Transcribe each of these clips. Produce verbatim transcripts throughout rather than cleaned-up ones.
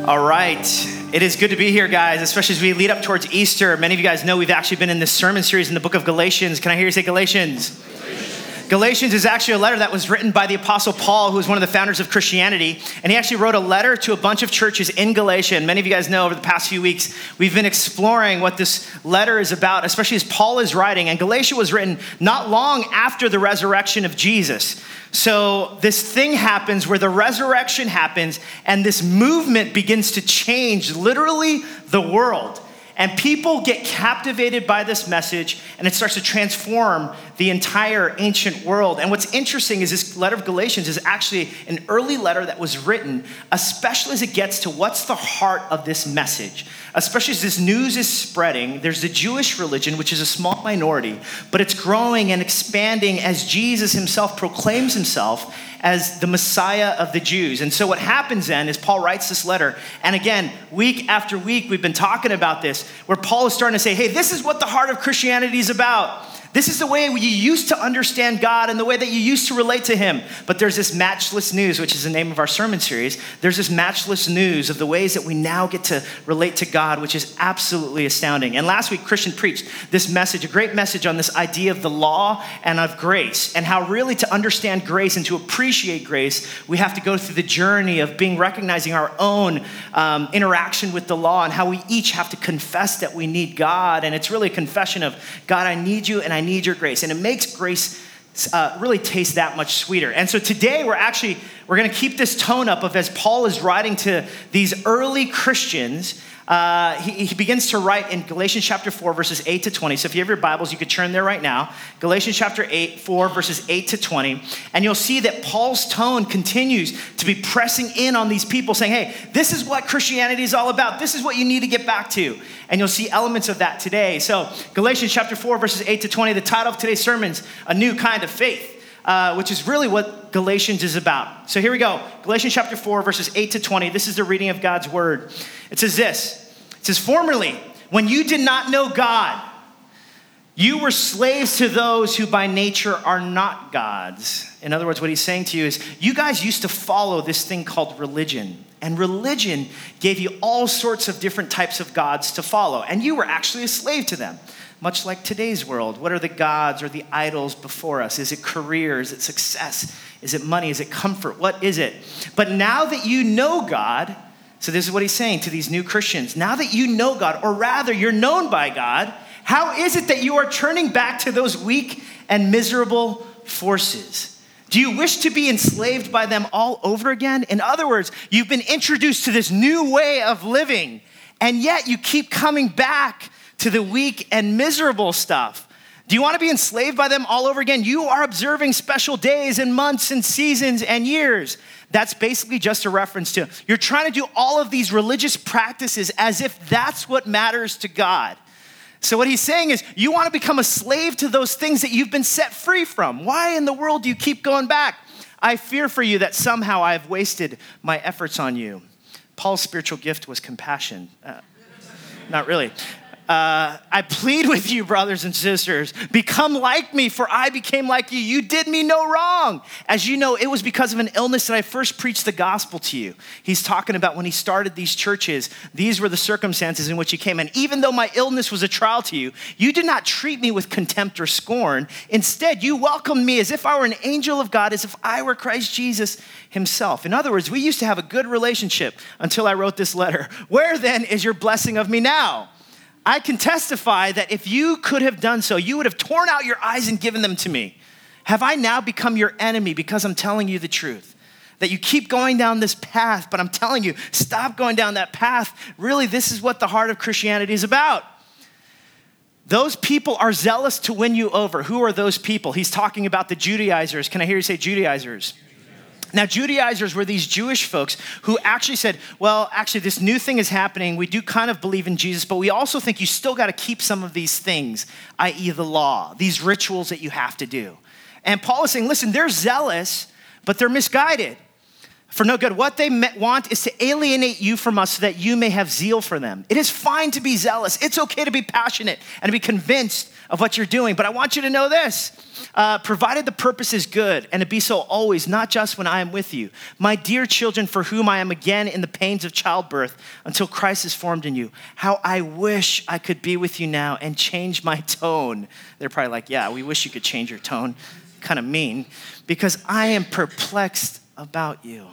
All right. It is good to be here, guys, especially as we lead up towards Easter. Many of you guys know we've actually been in this sermon series in the book of Galatians. Can I hear you say Galatians? Galatians, Galatians is actually a letter that was written by the Apostle Paul, who was one of the founders of Christianity. And he actually wrote a letter to a bunch of churches in Galatia. And many of you guys know over the past few weeks, we've been exploring what this letter is about, especially as Paul is writing. And Galatia was written not long after the resurrection of Jesus. So this thing happens where the resurrection happens and this movement begins to change literally the world. And people get captivated by this message and it starts to transform the entire ancient world. And what's interesting is this letter of Galatians is actually an early letter that was written, especially as it gets to what's the heart of this message. Especially as this news is spreading, there's the Jewish religion, which is a small minority, but it's growing and expanding as Jesus himself proclaims himself as the Messiah of the Jews. And so what happens then is Paul writes this letter. And again, week after week, we've been talking about this, where Paul is starting to say, hey, this is what the heart of Christianity is about. This is the way you used to understand God and the way that you used to relate to him. But there's this matchless news, which is the name of our sermon series. There's this matchless news of the ways that we now get to relate to God, which is absolutely astounding. And last week, Christian preached this message, a great message on this idea of the law and of grace, and how really to understand grace and to appreciate grace, we have to go through the journey of being recognizing our own um, interaction with the law and how we each have to confess that we need God. And it's really a confession of, God, I need you and I I need your grace. And it makes grace uh, really taste that much sweeter. And so today we're actually, we're going to keep this tone up of as Paul is writing to these early Christians. Uh, he, he begins to write in Galatians chapter four, verses eight to twenty. So if you have your Bibles, you could turn there right now. Galatians chapter eight, four, verses eight to twenty. And you'll see that Paul's tone continues to be pressing in on these people saying, hey, this is what Christianity is all about. This is what you need to get back to. And you'll see elements of that today. So Galatians chapter four, verses eight to twenty, the title of today's sermon is A New Kind of Faith, uh, which is really what Galatians is about. So here we go. Galatians chapter four, verses eight to twenty. This is the reading of God's word. It says this. It says, formerly, when you did not know God, you were slaves to those who by nature are not gods. In other words, what he's saying to you is, you guys used to follow this thing called religion. And religion gave you all sorts of different types of gods to follow. And you were actually a slave to them. Much like today's world. What are the gods or the idols before us? Is it career? Is it success? Is it money? Is it comfort? What is it? But now that you know God, so this is what he's saying to these new Christians. Now that you know God, or rather you're known by God, how is it that you are turning back to those weak and miserable forces? Do you wish to be enslaved by them all over again? In other words, you've been introduced to this new way of living, and yet you keep coming back to the weak and miserable stuff. Do you want to be enslaved by them all over again? You are observing special days and months and seasons and years. That's basically just a reference to, you're trying to do all of these religious practices as if that's what matters to God. So what he's saying is, you want to become a slave to those things that you've been set free from. Why in the world do you keep going back? I fear for you that somehow I've wasted my efforts on you. Paul's spiritual gift was compassion. Uh, not really. Uh, I plead with you, brothers and sisters, become like me, for I became like you. You did me no wrong. As you know, it was because of an illness that I first preached the gospel to you. He's talking about when he started these churches, these were the circumstances in which he came. And even though my illness was a trial to you, you did not treat me with contempt or scorn. Instead, you welcomed me as if I were an angel of God, as if I were Christ Jesus himself. In other words, we used to have a good relationship until I wrote this letter. Where then is your blessing of me now? I can testify that if you could have done so, you would have torn out your eyes and given them to me. Have I now become your enemy because I'm telling you the truth? That you keep going down this path, but I'm telling you, stop going down that path. Really, this is what the heart of Christianity is about. Those people are zealous to win you over. Who are those people? He's talking about the Judaizers. Can I hear you say Judaizers? Now, Judaizers were these Jewish folks who actually said, well, actually, this new thing is happening. We do kind of believe in Jesus, but we also think you still got to keep some of these things, that is the law, these rituals that you have to do. And Paul is saying, listen, they're zealous, but they're misguided for no good. What they want is to alienate you from us so that you may have zeal for them. It is fine to be zealous. It's okay to be passionate and to be convinced of what you're doing. But I want you to know this, uh, provided the purpose is good, and it be so always, not just when I am with you. My dear children, for whom I am again in the pains of childbirth until Christ is formed in you. How I wish I could be with you now and change my tone. They're probably like, yeah, we wish you could change your tone. Kind of mean, because I am perplexed about you.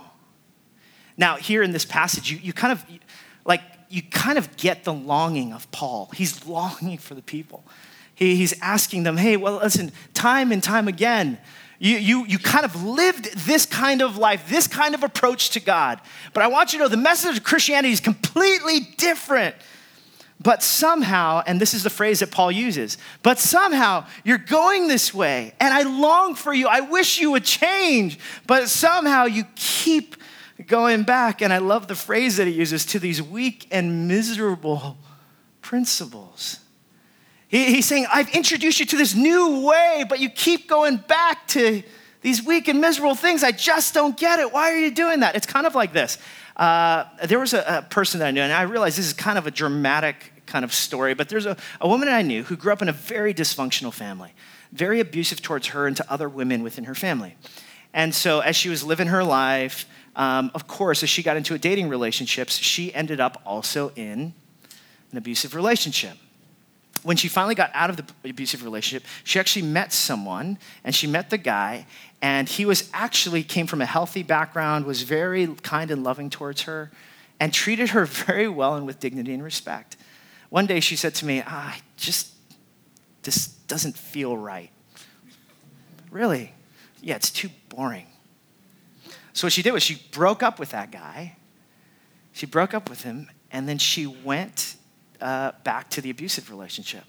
Now, here in this passage, you, you kind of, like, you kind of get the longing of Paul. He's longing for the people. He, he's asking them, hey, well, listen, time and time again, you, you, you kind of lived this kind of life, this kind of approach to God. But I want you to know the message of Christianity is completely different. But somehow, and this is the phrase that Paul uses, but somehow you're going this way, and I long for you. I wish you would change, but somehow you keep going back. And I love the phrase that he uses, to these weak and miserable principles. He, he's saying, I've introduced you to this new way, but you keep going back to these weak and miserable things. I just don't get it. Why are you doing that? It's kind of like this. Uh, there was a, a person that I knew, and I realized this is kind of a dramatic kind of story, but there's a, a woman I knew who grew up in a very dysfunctional family, very abusive towards her and to other women within her family. And so as she was living her life, Um, of course, as she got into a dating relationships, she ended up also in an abusive relationship. When she finally got out of the abusive relationship, she actually met someone, and she met the guy, and he was actually came from a healthy background, was very kind and loving towards her, and treated her very well and with dignity and respect. One day she said to me, ah, I just, this doesn't feel right. Really? Yeah, it's too boring. So what she did was she broke up with that guy. She broke up with him, and then she went uh, back to the abusive relationship.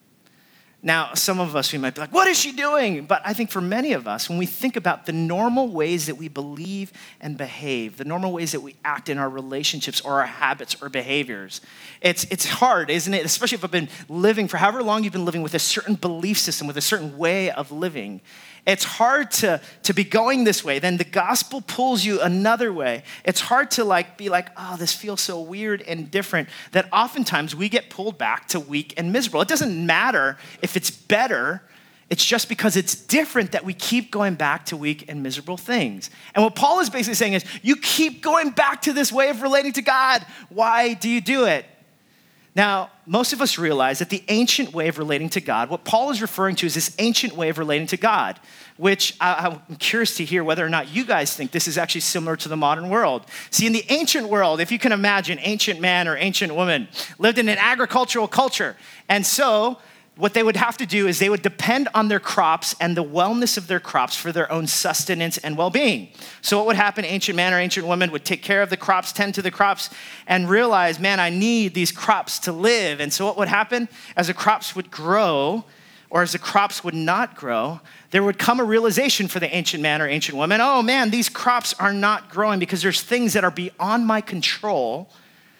Now, some of us, we might be like, what is she doing? But I think for many of us, when we think about the normal ways that we believe and behave, the normal ways that we act in our relationships or our habits or behaviors, it's it's hard, isn't it? Especially if I've been living for however long you've been living with a certain belief system, with a certain way of living. It's hard to, to be going this way. Then the gospel pulls you another way. It's hard to like be like, oh, this feels so weird and different, that oftentimes we get pulled back to weak and miserable. It doesn't matter if it's better. It's just because it's different that we keep going back to weak and miserable things. And what Paul is basically saying is, you keep going back to this way of relating to God. Why do you do it? Now, most of us realize that the ancient way of relating to God, what Paul is referring to is this ancient way of relating to God, which I, I'm curious to hear whether or not you guys think this is actually similar to the modern world. See, in the ancient world, if you can imagine, ancient man or ancient woman lived in an agricultural culture. And so what they would have to do is they would depend on their crops and the wellness of their crops for their own sustenance and well-being. So what would happen, ancient man or ancient woman would take care of the crops, tend to the crops, and realize, man, I need these crops to live. And so what would happen as the crops would grow, or as the crops would not grow, there would come a realization for the ancient man or ancient woman, oh man, these crops are not growing because there's things that are beyond my control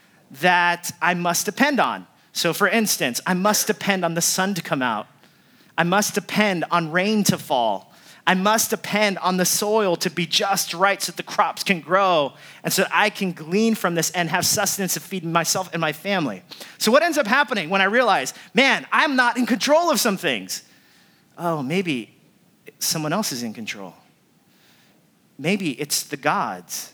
that I must depend on. So for instance, I must depend on the sun to come out. I must depend on rain to fall. I must depend on the soil to be just right so that the crops can grow and so that I can glean from this and have sustenance to feed myself and my family. So what ends up happening when I realize, man, I'm not in control of some things? Oh, maybe someone else is in control. Maybe it's the gods.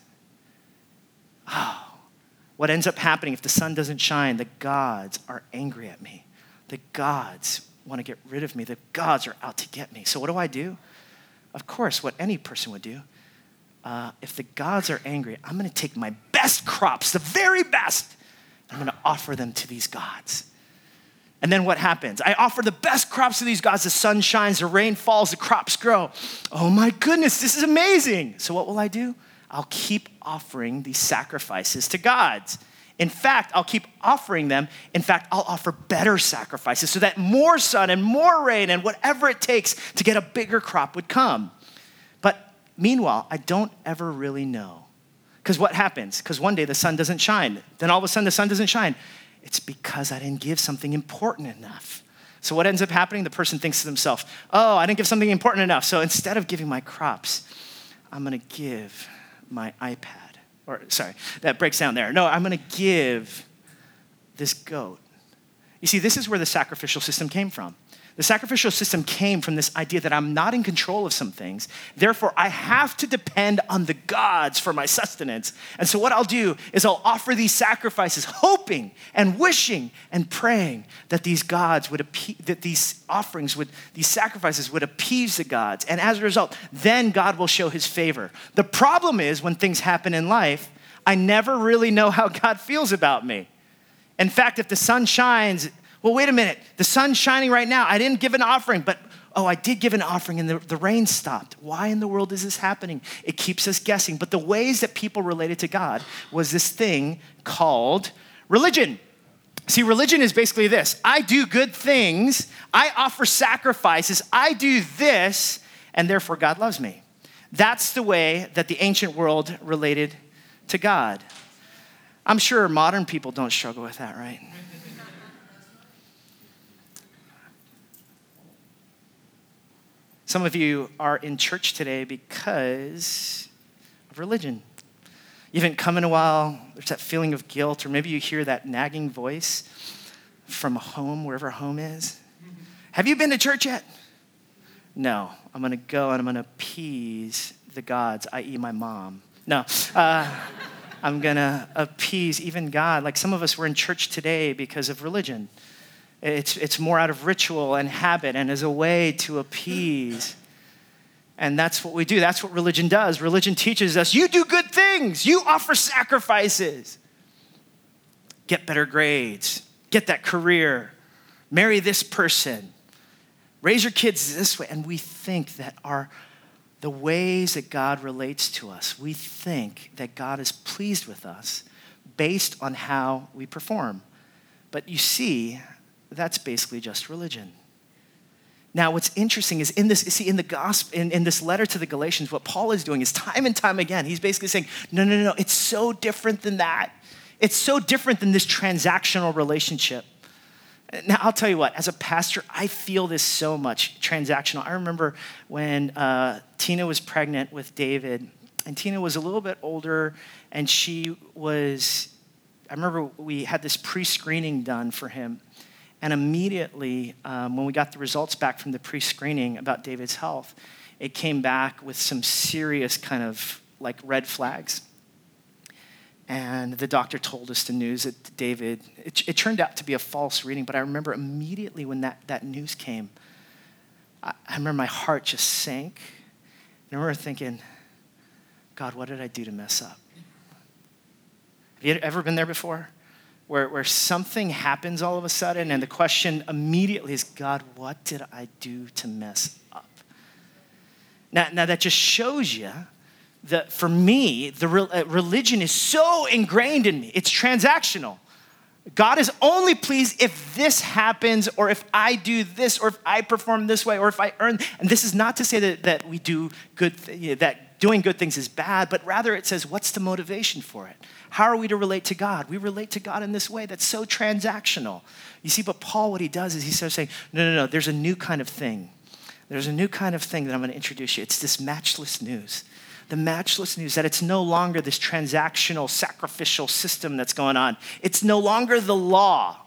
Oh. What ends up happening if the sun doesn't shine, the gods are angry at me. The gods want to get rid of me. The gods are out to get me. So what do I do? Of course, what any person would do. Uh, if the gods are angry, I'm going to take my best crops, the very best, I'm going to offer them to these gods. And then what happens? I offer the best crops to these gods. The sun shines, the rain falls, the crops grow. Oh my goodness, this is amazing. So what will I do? I'll keep offering these sacrifices to gods. In fact, I'll keep offering them. In fact, I'll offer better sacrifices so that more sun and more rain and whatever it takes to get a bigger crop would come. But meanwhile, I don't ever really know. Because what happens? Because one day the sun doesn't shine. Then all of a sudden the sun doesn't shine. It's because I didn't give something important enough. So what ends up happening? The person thinks to themselves, oh, I didn't give something important enough. So instead of giving my crops, I'm going to give my iPad, or sorry, that breaks down there. No, I'm going to give this goat. You see, this is where the sacrificial system came from. The sacrificial system came from this idea that I'm not in control of some things. Therefore, I have to depend on the gods for my sustenance. And so what I'll do is I'll offer these sacrifices, hoping and wishing and praying that these gods would, appe- that these offerings would, these sacrifices would appease the gods. And as a result, then God will show his favor. The problem is when things happen in life, I never really know how God feels about me. In fact, if the sun shines, well, wait a minute, the sun's shining right now. I didn't give an offering, but oh, I did give an offering and the, the rain stopped. Why in the world is this happening? It keeps us guessing. But the ways that people related to God was this thing called religion. See, religion is basically this. I do good things. I offer sacrifices. I do this, and therefore God loves me. That's the way that the ancient world related to God. I'm sure modern people don't struggle with that, right? Some of you are in church today because of religion. You haven't come in a while. There's that feeling of guilt, or maybe you hear that nagging voice from home, wherever home is. Have you been to church yet? No. I'm going to go and I'm going to appease the gods, that is my mom. No. Uh, I'm going to appease even God. Like some of us were in church today because of religion. It's, it's more out of ritual and habit and as a way to appease. And that's what we do. That's what religion does. Religion teaches us, you do good things. You offer sacrifices. Get better grades. Get that career. Marry this person. Raise your kids this way. And we think that our the ways that God relates to us, we think that God is pleased with us based on how we perform. But you see, that's basically just religion. Now, what's interesting is in this, see, in the gospel, in, in this letter to the Galatians, what Paul is doing is time and time again, he's basically saying, no, no, no, no, it's so different than that. It's so different than this transactional relationship. Now, I'll tell you what, as a pastor, I feel this so much, transactional. I remember when uh, Tina was pregnant with David, and Tina was a little bit older, and she was, I remember we had this pre-screening done for him. And immediately, um, when we got the results back from the pre-screening about David's health, it came back with some serious kind of like red flags. And the doctor told us the news that David, it, it turned out to be a false reading, but I remember immediately when that, that news came, I, I remember my heart just sank. And I remember thinking, God, what did I do to mess up? Have you ever been there before? Where, where something happens all of a sudden and the question immediately is, God, what did I do to mess up? Now, now that just shows you that for me, the re- uh, religion is so ingrained in me. It's transactional. God is only pleased if this happens or if I do this or if I perform this way or if I earn. And this is not to say that, that we do good, th- that doing good things is bad, but rather it says, what's the motivation for it? How are we to relate to God? We relate to God in this way that's so transactional. You see, but Paul, what he does is he starts saying, no, no, no, there's a new kind of thing. There's a new kind of thing that I'm going to introduce you. It's this matchless news. The matchless news that it's no longer this transactional, sacrificial system that's going on. It's no longer the law.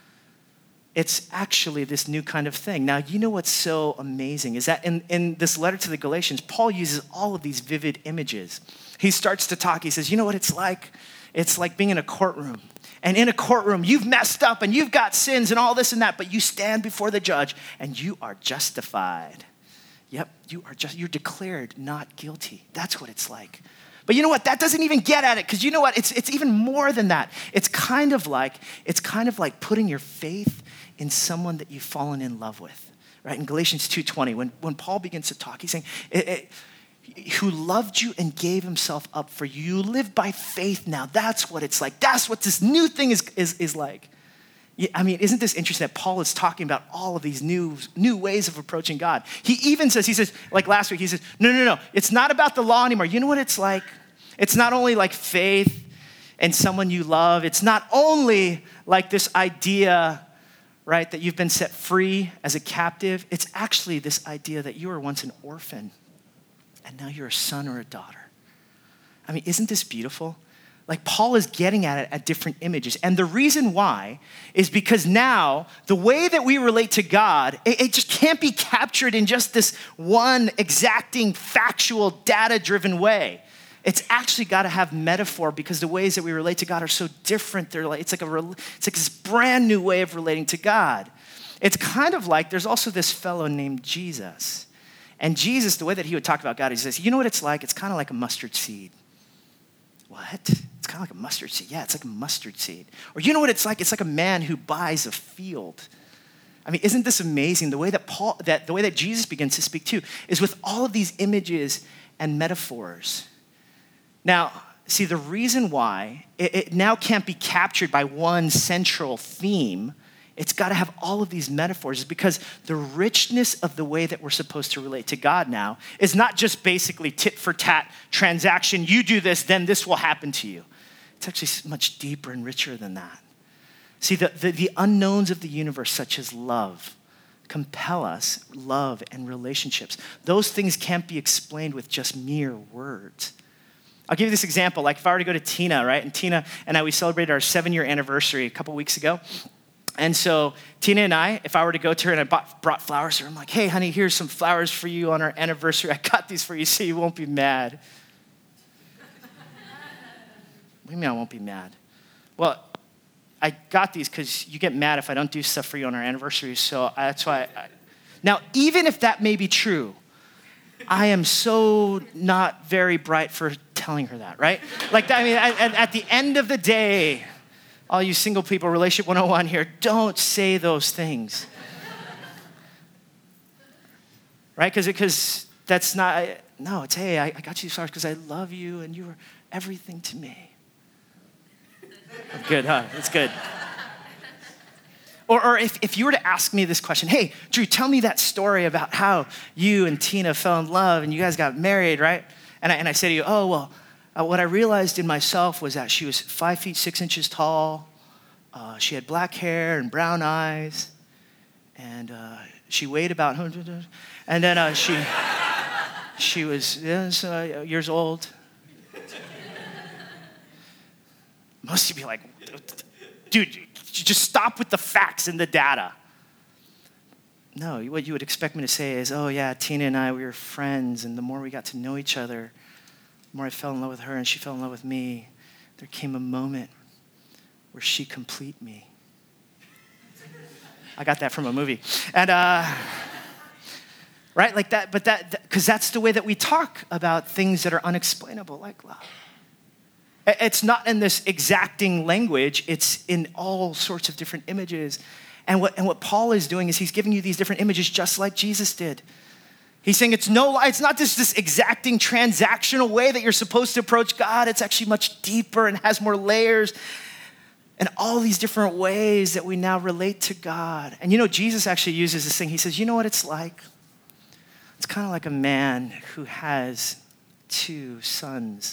It's actually this new kind of thing. Now, you know what's so amazing is that in, in this letter to the Galatians, Paul uses all of these vivid images. He starts to talk. He says, you know what it's like? It's like being in a courtroom. And in a courtroom, you've messed up and you've got sins and all this and that, but you stand before the judge and you are justified. Yep, you are just, you're declared not guilty. That's what it's like. But you know what? That doesn't even get at it, because you know what? It's it's even more than that. It's kind of like, it's kind of like putting your faith in someone that you've fallen in love with. Right? In Galatians two twenty, when, when Paul begins to talk, he's saying, it, it, who loved you and gave himself up for you. You live by faith now. That's what it's like. That's what this new thing is, is, is like. I mean, isn't this interesting that Paul is talking about all of these new, new ways of approaching God? He even says, he says, like last week, he says, no, no, no, it's not about the law anymore. You know what it's like? It's not only like faith and someone you love. It's not only like this idea, right, that you've been set free as a captive. It's actually this idea that you were once an orphan and now you're a son or a daughter. I mean, isn't this beautiful? Like Paul is getting at it at different images. And the reason why is because now the way that we relate to God, it, it just can't be captured in just this one exacting, factual, data-driven way. It's actually got to have metaphor because the ways that we relate to God are so different. They're like, it's like a, it's like this brand new way of relating to God. It's kind of like there's also this fellow named Jesus. And Jesus, the way that he would talk about God, he says, you know what it's like? It's kind of like a mustard seed. What? It's kind of like a mustard seed. Yeah, it's like a mustard seed. Or you know what it's like? It's like a man who buys a field. I mean, isn't this amazing? The way that Paul, that the way that Jesus begins to speak too, is with all of these images and metaphors. Now, see, the reason why it, it now can't be captured by one central theme, it's got to have all of these metaphors, is because the richness of the way that we're supposed to relate to God now is not just basically tit for tat transaction. You do this, then this will happen to you. It's actually much deeper and richer than that. See, the, the, the unknowns of the universe, such as love, compel us, love and relationships. Those things can't be explained with just mere words. I'll give you this example. Like if I were to go to Tina, right? And Tina and I, we celebrated our seven-year anniversary a couple weeks ago. And so Tina and I, if I were to go to her and I bought, brought flowers to her, I'm like, hey, honey, here's some flowers for you on our anniversary. I got these for you so you won't be mad. What do you mean I won't be mad? Well, I got these because you get mad if I don't do stuff for you on our anniversary, so that's why. I, now, even if that may be true, I am so not very bright for telling her that, right? Like, I mean, at, at the end of the day, all you single people, Relationship one oh one here, don't say those things. Right? Because because that's not, no, it's, hey, I, I got you these flowers because I love you and you are everything to me. Good, huh? It's good. Or, or if, if you were to ask me this question, hey, Drew, tell me that story about how you and Tina fell in love and you guys got married, right? And I, and I say to you, oh, well, uh, what I realized in myself was that she was five feet, six inches tall. Uh, she had black hair and brown eyes. And uh, she weighed about, and then uh, she she was yes, uh, years old. Most of you be like, dude, just stop with the facts and the data. No, what you would expect me to say is, oh yeah, Tina and I, we were friends, and the more we got to know each other, the more I fell in love with her and she fell in love with me. There came a moment where she complete me. I got that from a movie. And, uh, right, like that, but that, because that's the way that we talk about things that are unexplainable, like love. It's not in this exacting language, it's in all sorts of different images. And what, and what Paul is doing is he's giving you these different images just like Jesus did. He's saying it's no, it's not just this exacting transactional way that you're supposed to approach God. It's actually much deeper and has more layers and all these different ways that we now relate to God. And you know, Jesus actually uses this thing. He says, you know what it's like? It's kind of like a man who has two sons.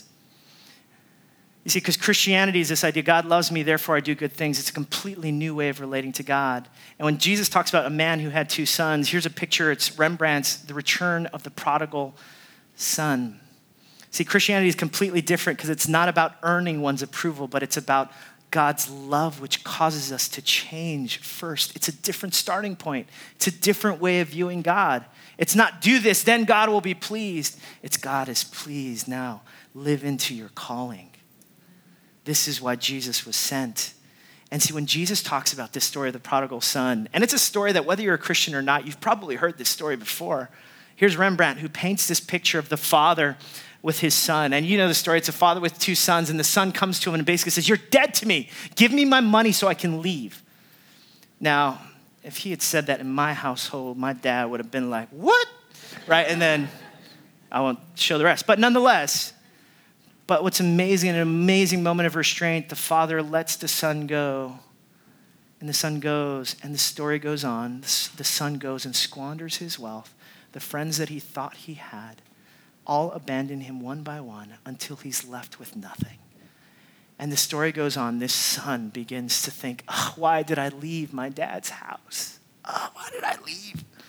You see, because Christianity is this idea, God loves me, therefore I do good things. It's a completely new way of relating to God. And when Jesus talks about a man who had two sons, here's a picture. It's Rembrandt's The Return of the Prodigal Son. See, Christianity is completely different because it's not about earning one's approval, but it's about God's love, which causes us to change first. It's a different starting point. It's a different way of viewing God. It's not do this, then God will be pleased. It's God is pleased now. Live into your calling. This is why Jesus was sent. And see, when Jesus talks about this story of the prodigal son, and it's a story that whether you're a Christian or not, you've probably heard this story before. Here's Rembrandt who paints this picture of the father with his son. And you know the story, it's a father with two sons, and the son comes to him and basically says, you're dead to me. Give me my money so I can leave. Now, if he had said that in my household, my dad would have been like, what? Right? And then I won't show the rest. But nonetheless, But what's amazing, an amazing moment of restraint, the father lets the son go, and the son goes, and the story goes on. The son goes and squanders his wealth. The friends that he thought he had all abandon him one by one until he's left with nothing. And the story goes on. This son begins to think, oh, why did I leave my dad's house? Oh, why did I leave?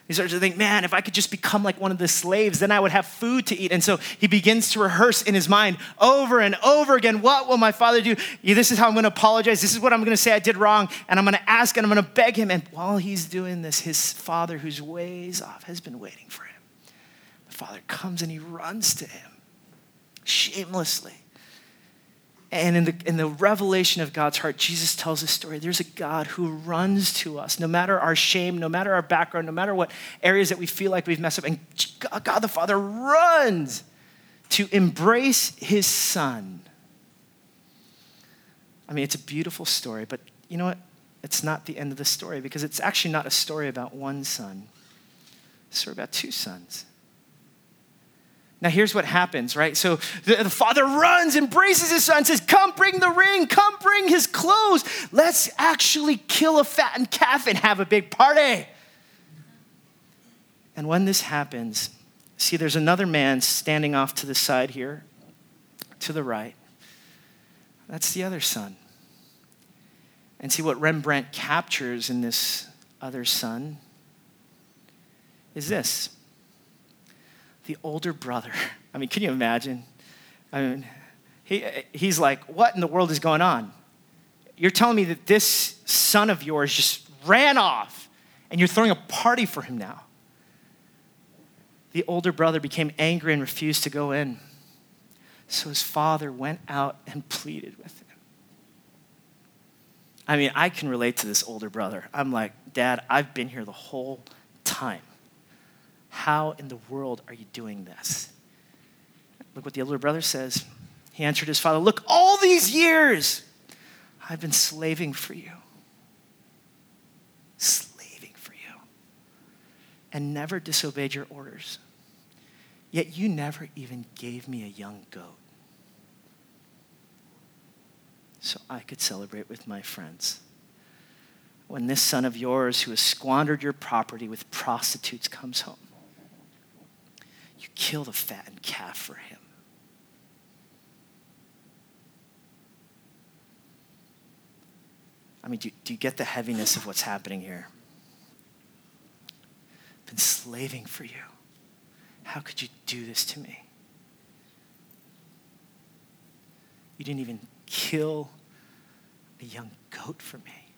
He starts to think, man, if I could just become like one of the slaves, then I would have food to eat. And so he begins to rehearse in his mind over and over again, what will my father do? Yeah, this is how I'm going to apologize. This is what I'm going to say I did wrong. And I'm going to ask and I'm going to beg him. And while he's doing this, his father, who's ways off, has been waiting for him. The father comes and he runs to him shamelessly. And in the, in the revelation of God's heart, Jesus tells a story. There's a God who runs to us, no matter our shame, no matter our background, no matter what areas that we feel like we've messed up. And God, God the Father runs to embrace his son. I mean, it's a beautiful story, but you know what? It's not the end of the story, because it's actually not a story about one son. It's a story about two sons. Now, here's what happens, right? So the, the father runs, embraces his son, says, come bring the ring, come bring his clothes. Let's actually kill a fattened calf and have a big party. And when this happens, see, there's another man standing off to the side here, to the right. That's the other son. And see, what Rembrandt captures in this other son is this. The older brother. I mean, can you imagine? I mean, he, he's like, what in the world is going on? You're telling me that this son of yours just ran off and you're throwing a party for him now. The older brother became angry and refused to go in. So his father went out and pleaded with him. I mean, I can relate to this older brother. I'm like, Dad, I've been here the whole time. How in the world are you doing this? Look what the older brother says. He answered his father, look, all these years I've been slaving for you. Slaving for you. And never disobeyed your orders. Yet you never even gave me a young goat so I could celebrate with my friends. When this son of yours who has squandered your property with prostitutes comes home, you kill the fattened calf for him. I mean, do, do you get the heaviness of what's happening here? I've been slaving for you. How could you do this to me? You didn't even kill a young goat for me.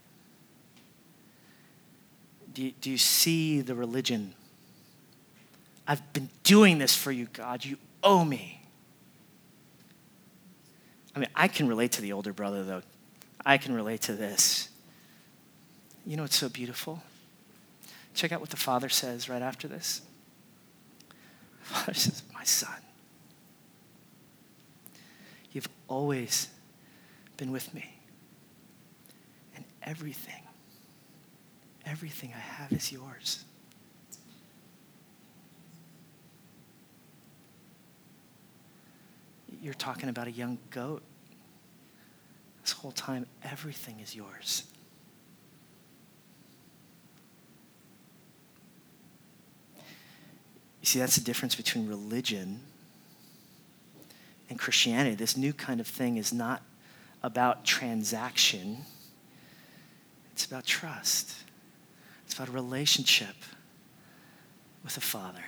Do you, do you see the religion? I've been doing this for you, God. You owe me. I mean, I can relate to the older brother, though. I can relate to this. You know what's so beautiful? Check out what the father says right after this. The father says, my son, you've always been with me. And everything, everything I have is yours. You're talking about a young goat. This whole time, everything is yours. You see, that's the difference between religion and Christianity. This new kind of thing is not about transaction. It's about trust. It's about a relationship with a father.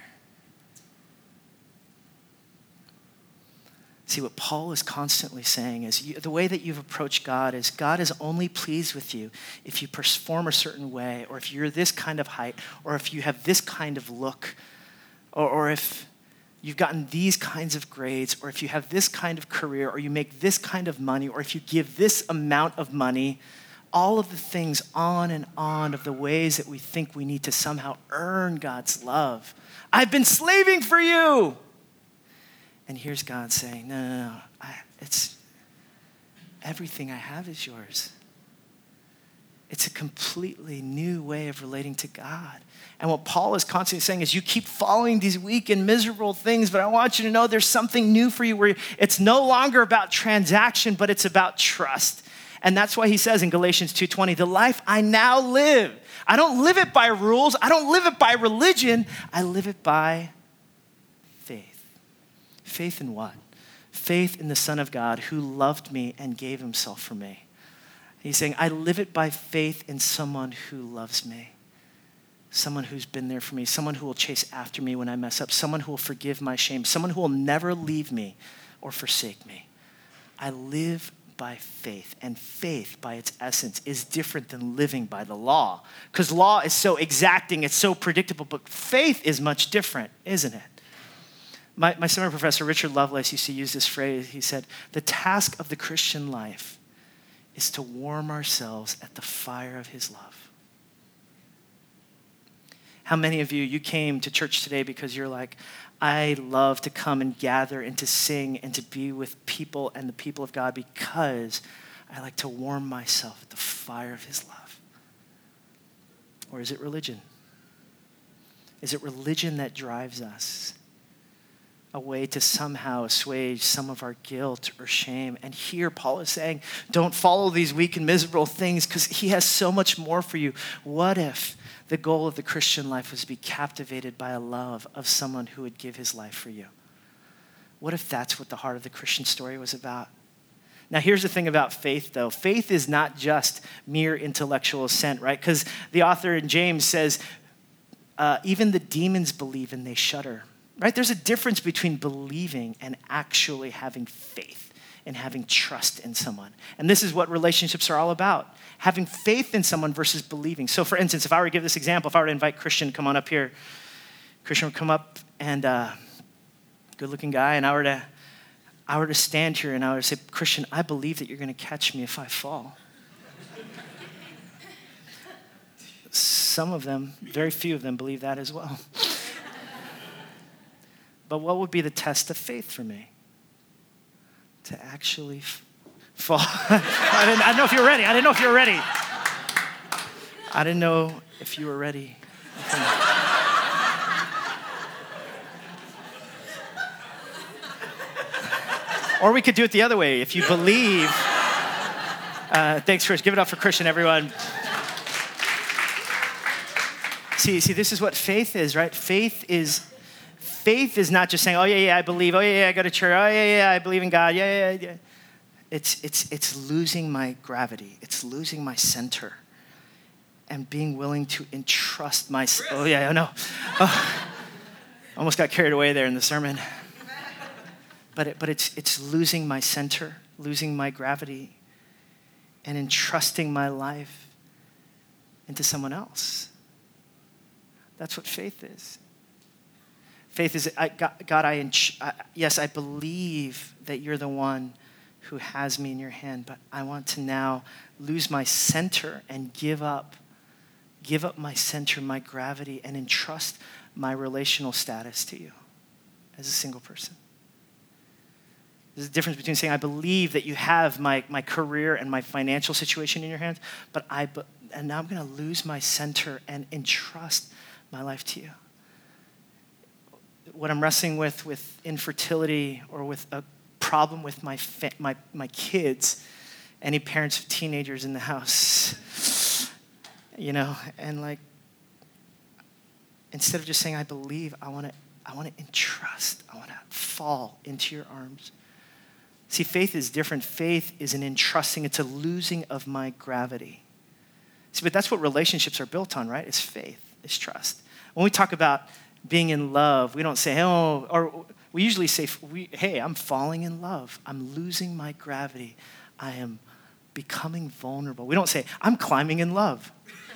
See, what Paul is constantly saying is you, the way that you've approached God is God is only pleased with you if you perform a certain way, or if you're this kind of height, or if you have this kind of look, or, or if you've gotten these kinds of grades, or if you have this kind of career, or you make this kind of money, or if you give this amount of money. All of the things on and on of the ways that we think we need to somehow earn God's love. I've been slaving for you. And here's God saying, no, no, no, I, it's, everything I have is yours. It's a completely new way of relating to God. And what Paul is constantly saying is you keep following these weak and miserable things, but I want you to know there's something new for you where it's no longer about transaction, but it's about trust. And that's why he says in Galatians two twenty, the life I now live, I don't live it by rules. I don't live it by religion. I live it by faith in what? Faith in the Son of God who loved me and gave himself for me. He's saying, I live it by faith in someone who loves me. someone who's been there for me, someone who will chase after me when I mess up, someone who will forgive my shame, someone who will never leave me or forsake me. I live by faith, and faith by its essence is different than living by the law, because law is so exacting, it's so predictable, but faith is much different, isn't it? My, my seminar professor, Richard Lovelace, used to use this phrase. He said, the task of the Christian life is to warm ourselves at the fire of his love. How many of you, you came to church today because you're like, I love to come and gather and to sing and to be with people and the people of God because I like to warm myself at the fire of his love? Or is it religion? Is it religion that drives us a way to somehow assuage some of our guilt or shame? And here Paul is saying, don't follow these weak and miserable things because he has so much more for you. What if the goal of the Christian life was to be captivated by a love of someone who would give his life for you? What if that's what the heart of the Christian story was about? Now, here's the thing about faith, though. Faith is not just mere intellectual assent, right? Because the author in James says, uh, even the demons believe and they shudder, right? There's a difference between believing and actually having faith and having trust in someone. And this is what relationships are all about. Having faith in someone versus believing. So for instance, if I were to give this example, if I were to invite Christian to come on up here, Christian would come up and uh, good looking guy, and I were to I were to stand here and I would say, Christian, I believe that you're gonna catch me if I fall. Some of them, very few of them believe that as well. But what would be the test of faith for me? To actually f- fall. I, didn't, I didn't know if you were ready. I didn't know if you were ready. I didn't know if you were ready. Or we could do it the other way. If you believe, uh, thanks, Chris. Give it up for Christian, everyone. See, see, this is what faith is, right? Faith is Faith is not just saying, oh, yeah, yeah, I believe. Oh, yeah, yeah, I go to church. Oh, yeah, yeah, I believe in God. Yeah, yeah, yeah. It's, it's, it's losing my gravity. It's losing my center and being willing to entrust my, oh, yeah, I know. Oh, almost got carried away there in the sermon. But, it, but it's, it's losing my center, losing my gravity, and entrusting my life into someone else. That's what faith is. Faith is, I, God, God I, I, yes, I believe that you're the one who has me in your hand, but I want to now lose my center and give up, give up my center, my gravity, and entrust my relational status to you as a single person. There's a difference between saying, I believe that you have my, my career and my financial situation in your hands, but I, and now I'm going to lose my center and entrust my life to you. What I'm wrestling with, with infertility or with a problem with my fa- my my kids, any parents of teenagers in the house, you know, and like, instead of just saying I believe, I want to I want to entrust, I want to fall into your arms. See, faith is different. Faith is an entrusting. It's a losing of my gravity. See, but that's what relationships are built on, right? It's faith, it's trust. When we talk about being in love, we don't say, oh, or we usually say, we, hey, I'm falling in love. I'm losing my gravity. I am becoming vulnerable. We don't say, I'm climbing in love.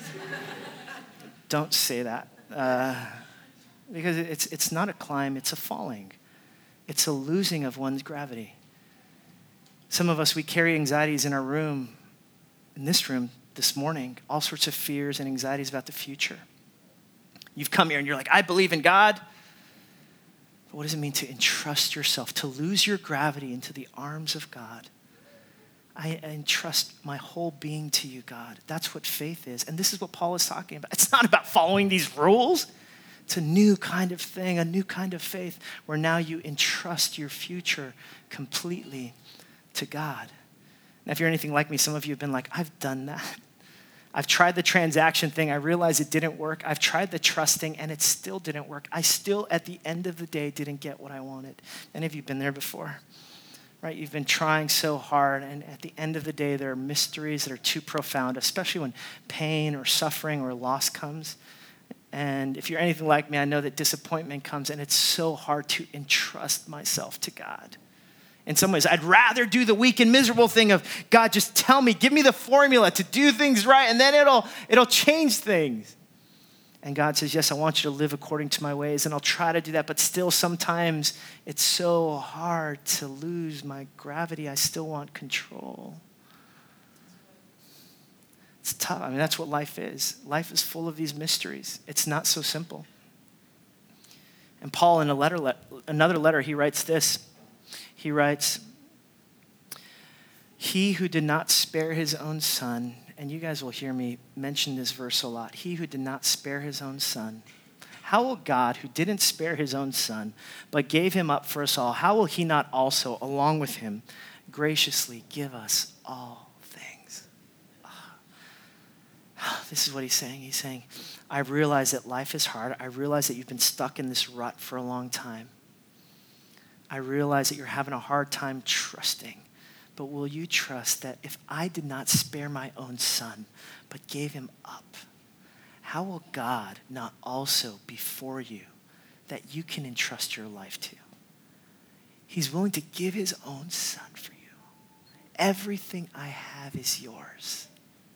Don't say that. Uh, because it's, it's not a climb, it's a falling. It's a losing of one's gravity. Some of us, we carry anxieties in our room, in this room this morning, all sorts of fears and anxieties about the future. You've come here and you're like, I believe in God. But what does it mean to entrust yourself, to lose your gravity into the arms of God? I entrust my whole being to you, God. That's what faith is. And this is what Paul is talking about. It's not about following these rules. It's a new kind of thing, a new kind of faith where now you entrust your future completely to God. Now, if you're anything like me, some of you have been like, I've done that. I've tried the transaction thing. I realized it didn't work. I've tried the trusting and it still didn't work. I still, at the end of the day, didn't get what I wanted. Any of you have been there before, right? You've been trying so hard, and at the end of the day, there are mysteries that are too profound, especially when pain or suffering or loss comes. And if you're anything like me, I know that disappointment comes, and it's so hard to entrust myself to God. In some ways, I'd rather do the weak and miserable thing of, God, just tell me, give me the formula to do things right, and then it'll, it'll change things. And God says, yes, I want you to live according to my ways, and I'll try to do that, but still sometimes it's so hard to lose my gravity. I still want control. It's tough. I mean, that's what life is. Life is full of these mysteries. It's not so simple. And Paul, in a letter, another letter, he writes this. He writes, he who did not spare his own son, and you guys will hear me mention this verse a lot. He who did not spare his own son, how will God, who didn't spare his own son, but gave him up for us all, how will he not also, along with him, graciously give us all things? This is what he's saying. He's saying, I realize that life is hard. I realize that you've been stuck in this rut for a long time. I realize that you're having a hard time trusting. But will you trust that if I did not spare my own son, but gave him up, how will God not also be for you that you can entrust your life to? He's willing to give his own son for you. Everything I have is yours.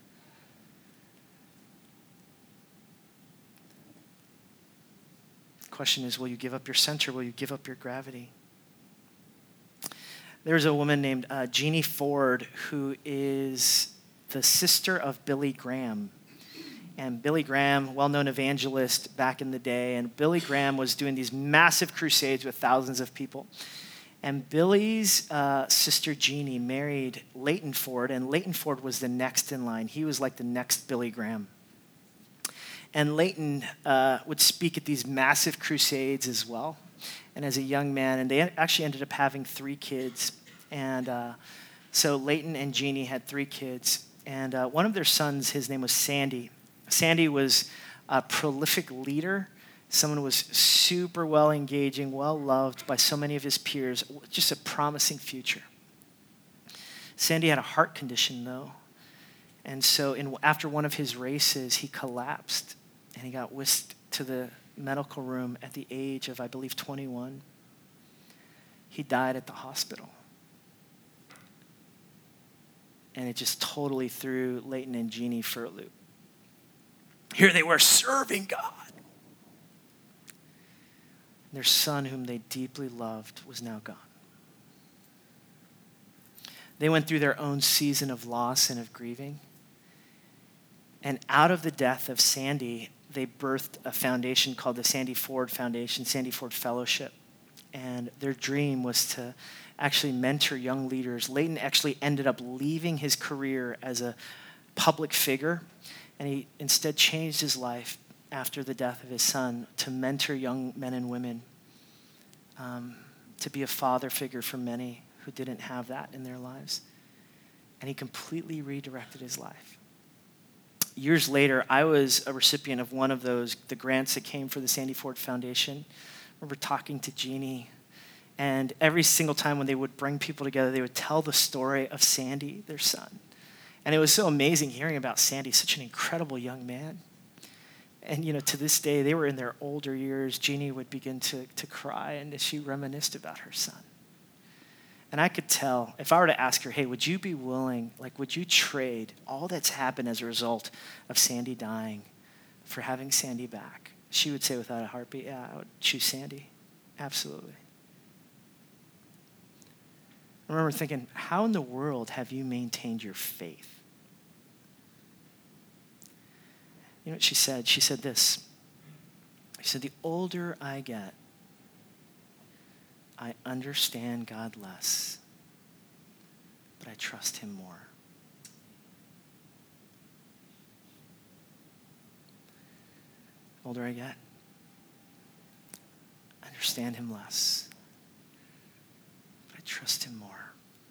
The question is, will you give up your center? Will you give up your gravity? There's a woman named uh, Jeannie Ford who is the sister of Billy Graham. And Billy Graham, well-known evangelist back in the day, and Billy Graham was doing these massive crusades with thousands of people. And Billy's uh, sister Jeannie married Leighton Ford, and Leighton Ford was the next in line. He was like the next Billy Graham. And Leighton uh, would speak at these massive crusades as well. And as a young man, and they actually ended up having three kids. And uh, so Leighton and Jeannie had three kids. And uh, one of their sons, his name was Sandy. Sandy was a prolific leader, someone who was super well engaging, well loved by so many of his peers, just a promising future. Sandy had a heart condition, though. And so in, after one of his races, he collapsed, and he got whisked to the medical room at the age of, I believe, twenty-one. He died at the hospital. And it just totally threw Leighton and Jeannie for a loop. Here they were serving God. Their son, whom they deeply loved, was now gone. They went through their own season of loss and of grieving. And out of the death of Sandy, they birthed a foundation called the Sandy Ford Foundation, Sandy Ford Fellowship. And their dream was to actually mentor young leaders. Leighton actually ended up leaving his career as a public figure, and he instead changed his life after the death of his son to mentor young men and women, um, to be a father figure for many who didn't have that in their lives. And he completely redirected his life. Years later, I was a recipient of one of those, the grants that came for the Sandy Ford Foundation. I remember talking to Jeannie, and every single time when they would bring people together, they would tell the story of Sandy, their son. And it was so amazing hearing about Sandy, such an incredible young man. And, you know, to this day, they were in their older years. Jeannie would begin to, to cry, and she reminisced about her son. And I could tell, if I were to ask her, hey, would you be willing, like, would you trade all that's happened as a result of Sandy dying for having Sandy back? She would say without a heartbeat, yeah, I would choose Sandy. Absolutely. I remember thinking, how in the world have you maintained your faith? You know what she said? She said this. She said, the older I get, I understand God less, but I trust him more. The older I get, I understand him less, but I trust him more.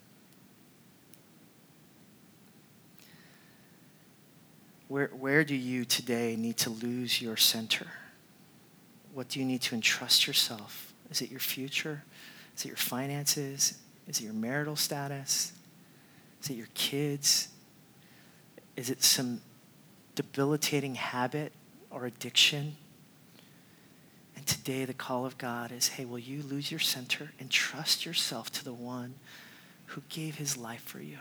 Where, where do you today need to lose your center? What do you need to entrust yourself? Is it your future? Is it your finances? Is it your marital status? Is it your kids? Is it some debilitating habit or addiction And today the call of God is, hey, will you lose your center and trust yourself to the one who gave his life for you?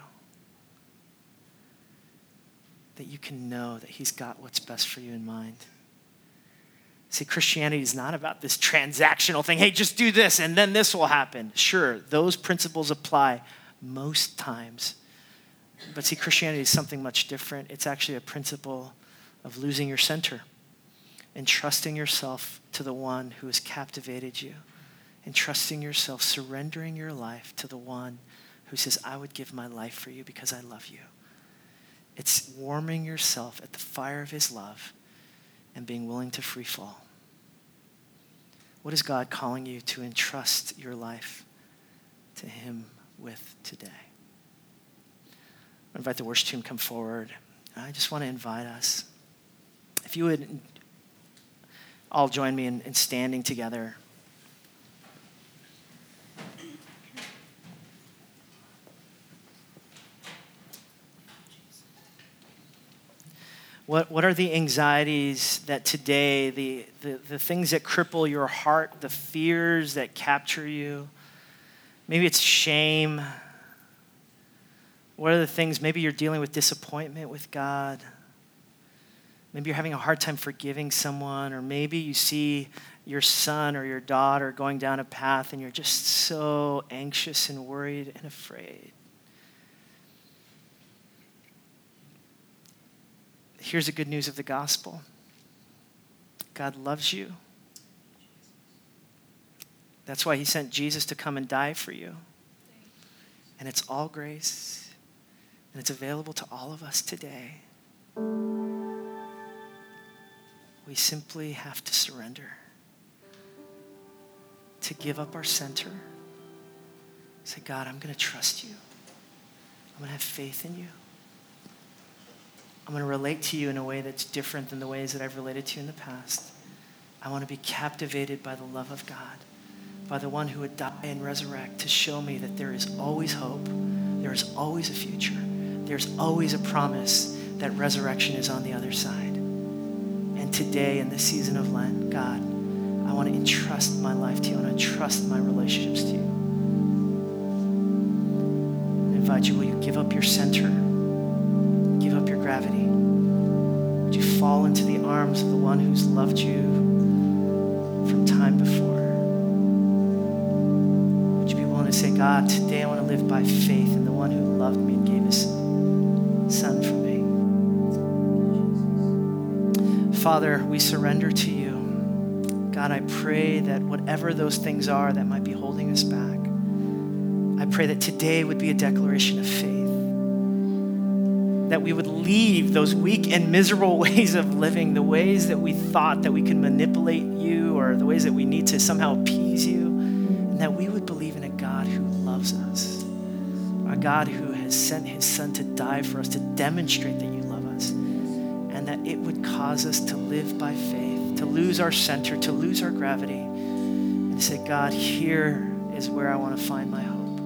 That you can know that he's got what's best for you in mind. See, Christianity is not about this transactional thing. Hey, just do this and then this will happen. Sure, those principles apply most times. But see, Christianity is something much different. It's actually a principle of losing your center and trusting yourself to the one who has captivated you, and trusting yourself, surrendering your life to the one who says, I would give my life for you because I love you. It's warming yourself at the fire of his love and being willing to free fall. What is God calling you to entrust your life to him with today? I invite the worship team to come forward. I just want to invite us. If you would all join me in, in standing together. What, what are the anxieties that today, the, the, the things that cripple your heart, the fears that capture you? Maybe it's shame. What are the things, maybe you're dealing with disappointment with God. Maybe you're having a hard time forgiving someone, or maybe you see your son or your daughter going down a path and you're just so anxious and worried and afraid. Here's the good news of the gospel. God loves you. That's why he sent Jesus to come and die for you. And it's all grace. And it's available to all of us today. We simply have to surrender. To give up our center. Say, God, I'm going to trust you. I'm going to have faith in you. I'm going to relate to you in a way that's different than the ways that I've related to you in the past. I want to be captivated by the love of God, by the one who would die and resurrect to show me that there is always hope, there is always a future, there's always a promise that resurrection is on the other side. And today, in this season of Lent, God, I want to entrust my life to you. I want to entrust my relationships to you. I invite you, will you give up your center? Give up your gravity. Would you fall into the arms of the one who's loved you from time before? Would you be willing to say, God, today I want to live by faith in the one who loved me and gave his son for me? Father, we surrender to you. God, I pray that whatever those things are that might be holding us back, I pray that today would be a declaration of faith. That we would leave those weak and miserable ways of living, the ways that we thought that we could manipulate you, or the ways that we need to somehow appease you, and that we would believe in a God who loves us, a God who has sent his son to die for us, to demonstrate that you love us, and that it would cause us to live by faith, to lose our center, to lose our gravity, and say, God, here is where I want to find my hope.